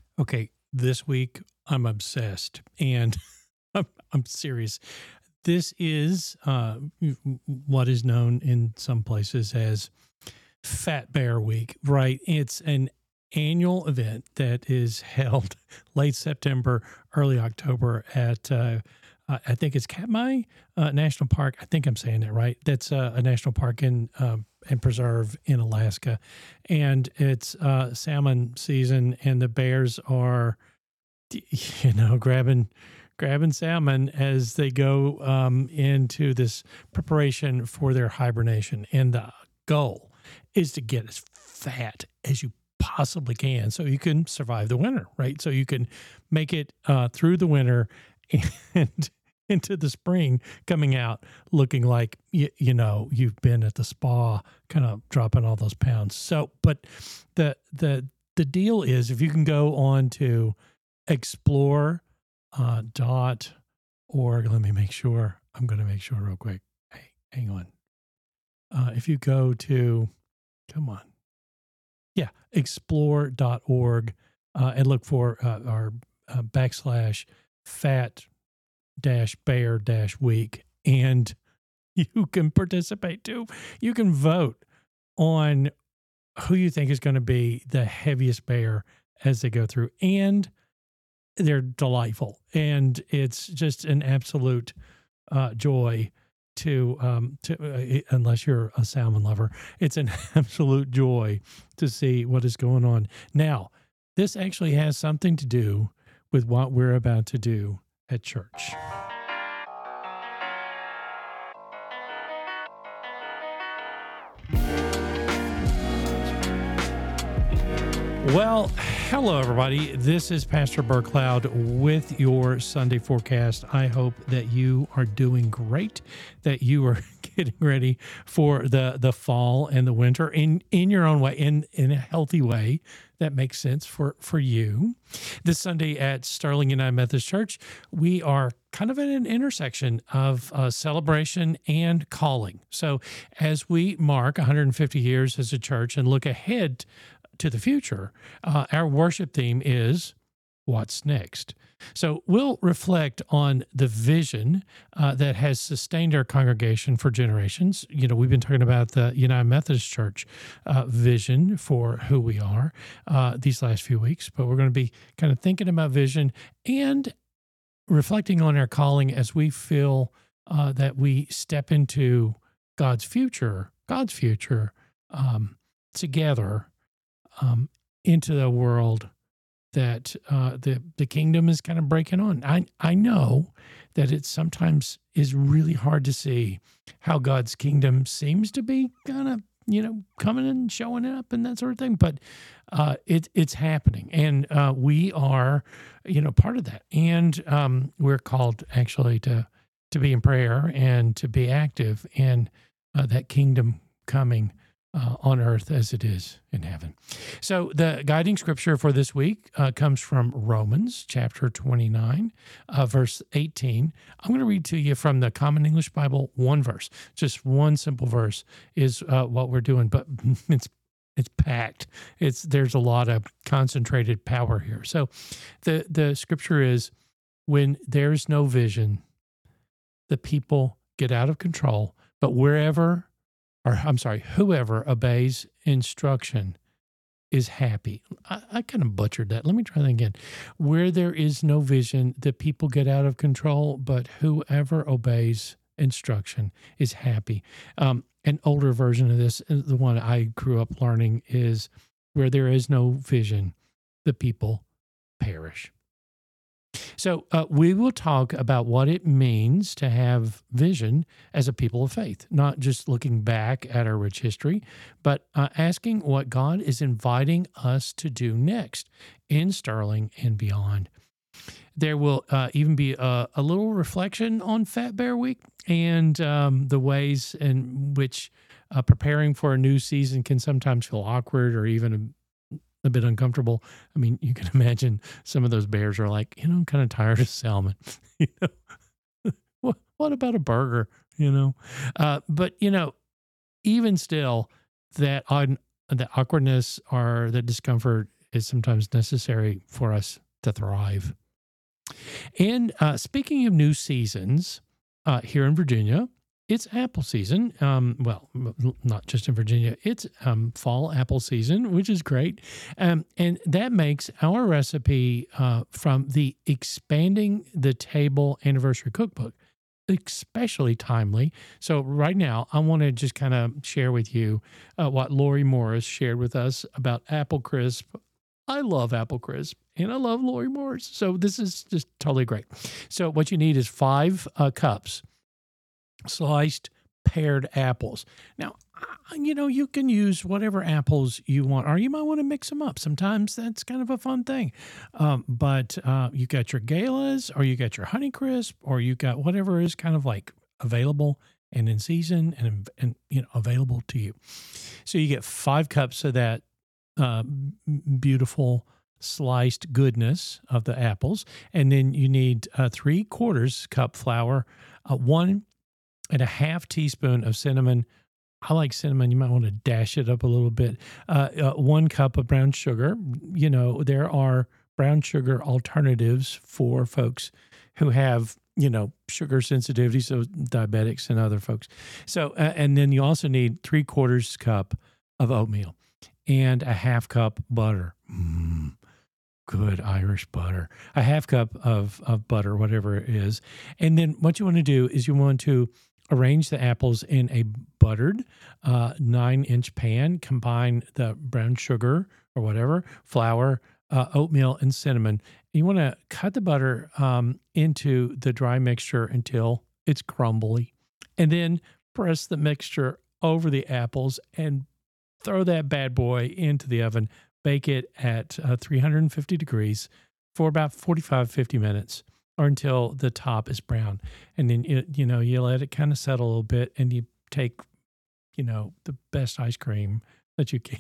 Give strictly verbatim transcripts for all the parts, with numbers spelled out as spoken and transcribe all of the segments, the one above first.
Okay, this week I'm obsessed, and I'm, I'm serious. This is uh, what is known in some places as Fat Bear Week, right? It's an annual event that is held late September, early October at, uh, uh, I think it's Katmai uh, National Park. I think I'm saying that right. That's uh, a national park in um, and preserve in Alaska, and it's uh, salmon season, and the bears are, you know, grabbing grabbing salmon as they go um, into this preparation for their hibernation, and the goal is to get as fat as you possibly can so you can survive the winter, right? So you can make it uh, through the winter and into the spring, coming out looking like, you, you know, you've been at the spa, kind of dropping all those pounds. So, but the, the, the deal is, if you can go on to explore uh, dot org, let me make sure, I'm going to make sure real quick. Hey, hang on. Uh, if you go to, come on. Yeah, explore dot org uh, and look for uh, our uh, backslash fat dash bear dash week, and you can participate too. You can vote on who you think is going to be the heaviest bear as they go through, and they're delightful, and it's just an absolute uh, joy to um to uh, unless you're a salmon lover, it's an absolute joy to see what is going on. Now, this actually has something to do with what we're about to do at church. Well, hello, everybody. This is Pastor Burr Cloud with your Sunday forecast. I hope that you are doing great, that you are getting ready for the, the fall and the winter in, in your own way, in, in a healthy way that makes sense for, for you. This Sunday at Sterling United Methodist Church, we are kind of at an intersection of uh, celebration and calling. So as we mark one hundred fifty years as a church and look ahead to the future, uh, our worship theme is What's Next? So we'll reflect on the vision uh, that has sustained our congregation for generations. You know, we've been talking about the United Methodist Church uh, vision for who we are uh, these last few weeks, but we're going to be kind of thinking about vision and reflecting on our calling as we feel uh, that we step into God's future, God's future um, together Um, into the world that uh, the the kingdom is kind of breaking on. I I know that it sometimes is really hard to see how God's kingdom seems to be kind of, you know, coming and showing up and that sort of thing, but uh, it it's happening, and uh, we are, you know, part of that, and um, we're called actually to to be in prayer and to be active in uh, that kingdom coming Uh, on earth as it is in heaven. So the guiding scripture for this week uh, comes from Romans chapter twenty-nine, uh, verse eighteen. I'm going to read to you from the Common English Bible, one verse. Just one simple verse is uh, what we're doing, but it's it's packed. It's there's a lot of concentrated power here. So the the scripture is, when there's no vision, the people get out of control, but wherever or I'm sorry, whoever obeys instruction is happy. I, I kind of butchered that. Let me try that again. Where there is no vision, the people get out of control, but whoever obeys instruction is happy. Um, an older version of this, the one I grew up learning, is where there is no vision, the people perish. So uh, we will talk about what it means to have vision as a people of faith, not just looking back at our rich history, but uh, asking what God is inviting us to do next in Sterling and beyond. There will uh, even be a, a little reflection on Fat Bear Week and um, the ways in which uh, preparing for a new season can sometimes feel awkward or even a a bit uncomfortable. I mean, you can imagine some of those bears are like, you know, I'm kind of tired of salmon. you know, what, what about a burger? You know, uh, but you know, even still, that on the awkwardness or the discomfort is sometimes necessary for us to thrive. And uh, speaking of new seasons, uh, here in Virginia, it's apple season. Um, well, m- not just in Virginia, it's um, fall apple season, which is great. Um, and that makes our recipe uh, from the Expanding the Table Anniversary Cookbook especially timely. So right now, I want to just kind of share with you uh, what Lori Morris shared with us about apple crisp. I love apple crisp, and I love Lori Morris. So this is just totally great. So what you need is five uh, cups sliced pared apples. Now, uh, you know, you can use whatever apples you want, or you might want to mix them up. Sometimes that's kind of a fun thing. Um, but uh, you got your Galas, or you got your Honeycrisp, or you got whatever is kind of like available and in season and, and you know, available to you. So you get five cups of that uh, beautiful sliced goodness of the apples. And then you need uh, three quarters cup flour, uh, one and a half teaspoon of cinnamon. I like cinnamon. You might want to dash it up a little bit. Uh, uh, one cup of brown sugar. You know, there are brown sugar alternatives for folks who have, you know, sugar sensitivity, so diabetics and other folks. So, uh, and then you also need three quarters cup of oatmeal and a half cup butter. Mm, good Irish butter. A half cup of, of butter, whatever it is. And then what you want to do is you want to arrange the apples in a buttered uh, nine-inch pan. Combine the brown sugar or whatever, flour, uh, oatmeal, and cinnamon. You want to cut the butter um, into the dry mixture until it's crumbly. And then press the mixture over the apples and throw that bad boy into the oven. Bake it at uh, three hundred fifty degrees for about forty-five, fifty minutes. Or until the top is brown. And then, it, you know, you let it kind of settle a little bit and you take, you know, the best ice cream that you can.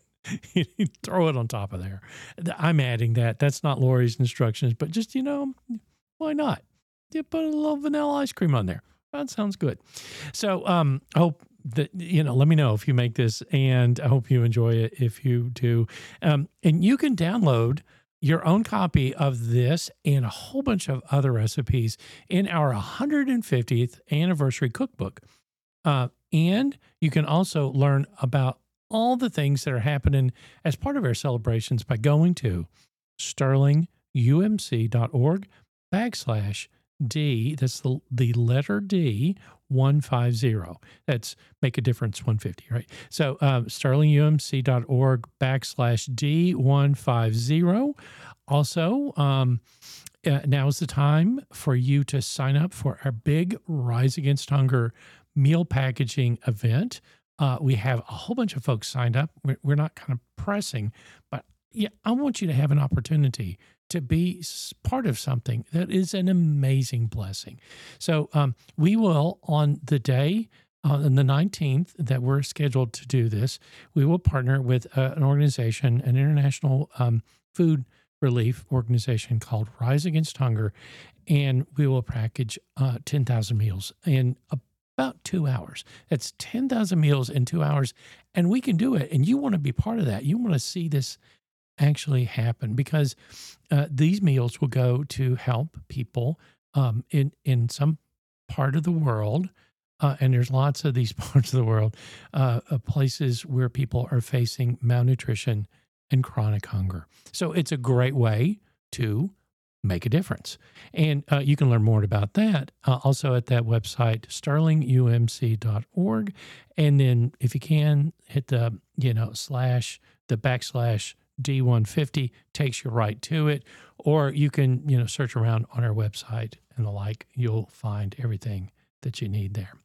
You throw it on top of there. I'm adding that. That's not Lori's instructions, but just, you know, why not? You put a little vanilla ice cream on there. That sounds good. So um, I hope that, you know, let me know if you make this, and I hope you enjoy it if you do. Um, and you can download your own copy of this and a whole bunch of other recipes in our one hundred fiftieth anniversary cookbook. Uh, and you can also learn about all the things that are happening as part of our celebrations by going to sterling u m c dot org backslash D, that's the, the letter D, one fifty. That's Make a Difference one fifty, right? So um, sterling u m c dot org backslash D one fifty. Also, um, uh, now is the time for you to sign up for our big Rise Against Hunger meal packaging event. Uh, we have a whole bunch of folks signed up. We're, we're not kind of pressing, but yeah, I want you to have an opportunity to be part of something that is an amazing blessing. So um, we will, on the day, uh, on the nineteenth, that we're scheduled to do this, we will partner with uh, an organization, an international um, food relief organization called Rise Against Hunger, and we will package uh, ten thousand meals in about two hours. That's ten thousand meals in two hours, and we can do it, and you want to be part of that. You want to see this actually happen, because uh, these meals will go to help people um, in in some part of the world, uh, and there's lots of these parts of the world, uh, uh, places where people are facing malnutrition and chronic hunger. So it's a great way to make a difference. And uh, you can learn more about that uh, also at that website, sterling u m c dot org. And then if you can, hit the, you know, slash, the backslash D one fifty takes you right to it. Or you can, you know, search around on our website and the like. You'll find everything that you need there.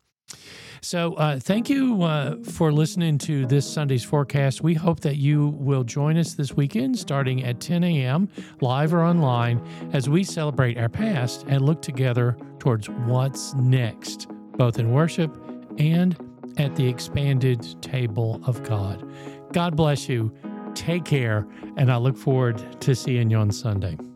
So uh, thank you uh, for listening to this Sunday's forecast. We hope that you will join us this weekend starting at ten a.m. live or online as we celebrate our past and look together towards what's next, both in worship and at the expanded table of God. God bless you. Take care, and I look forward to seeing you on Sunday.